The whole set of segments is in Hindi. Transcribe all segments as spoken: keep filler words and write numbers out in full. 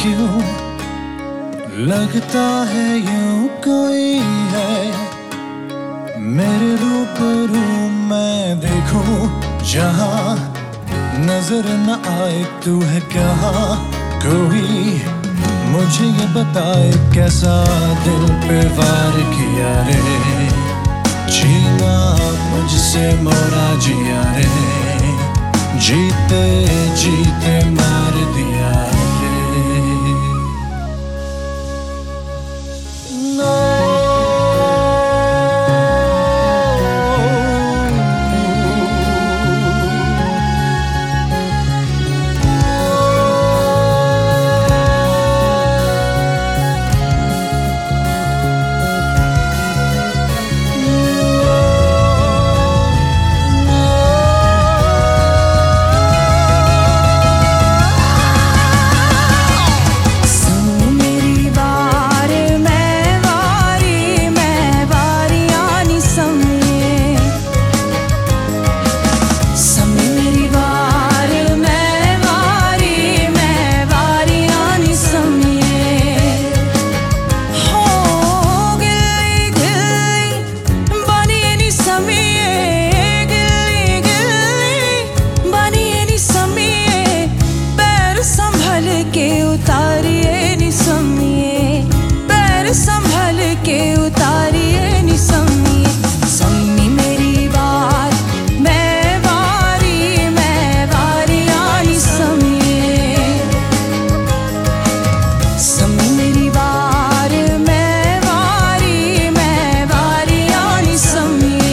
क्यों लगता है यूं कोई है मेरे रूबरू मैं देखूं जहां नजर न आए तू है कहाँ कोई मुझे ये बताए कैसा दिल पे वार किया रे जीना मुझसे मोरा जिया रे जीते जीते मार दिया रे no. के उतारिए निसमिए पैर संभल के उतारिए निसमिए सम्मी मेरी बात मैं वारी मैं वारिया निसमिए सम्मी मेरी बार मैं वारी मैं वारिया निसमिए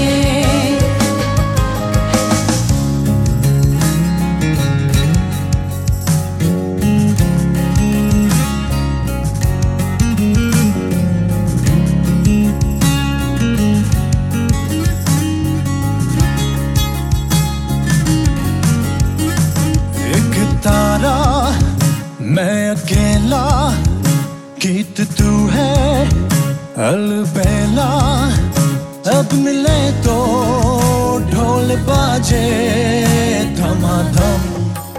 मैं अकेला गीत तू है अलबेला अब मिले तो ढोल बाजे धमाधम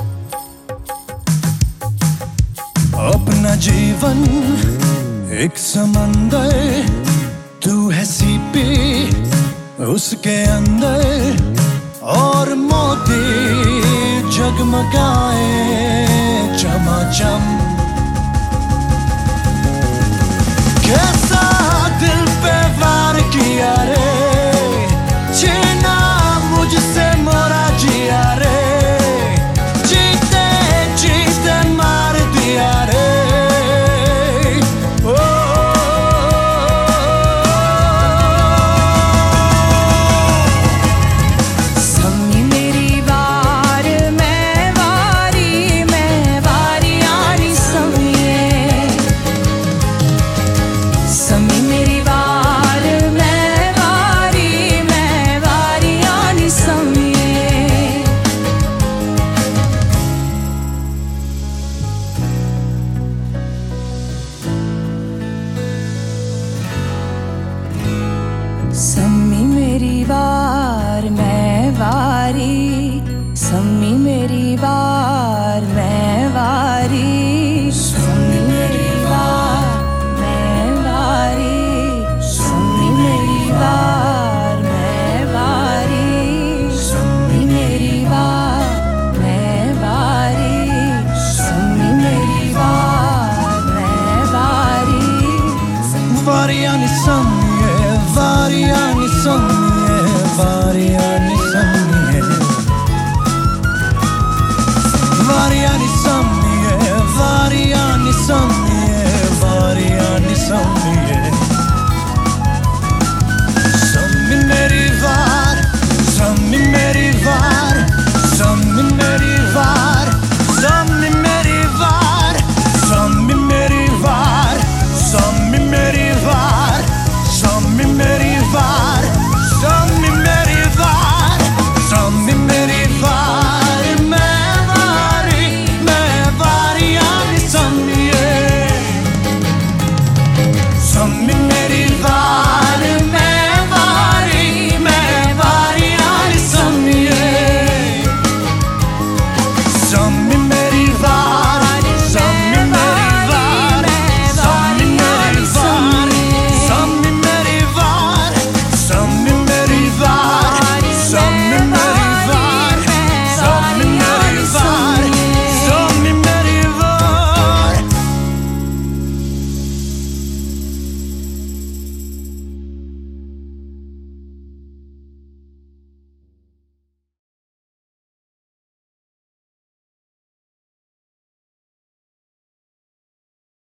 अपना जीवन एक समंदर तू है सीपी उसके अंदर और मोती जगमगाए चमाचम कैसा दिल पे वार किया रे छीना मुझसे मोरा जिया रे जीते जीते मार दिया रे सम्मी मेरी बार मैं वारी सम्मी मेरी बार मैं वारी सम्मी मेरी बार मैं वारी सम्मी मेरी बार मैं वारी सम्मी मेरी बार मैं वारी सम्मी मेरी बार मैं वारी वारियानी सम्मी Variani somnie, variani somnie Variani somnie, variani somnie, variani somnie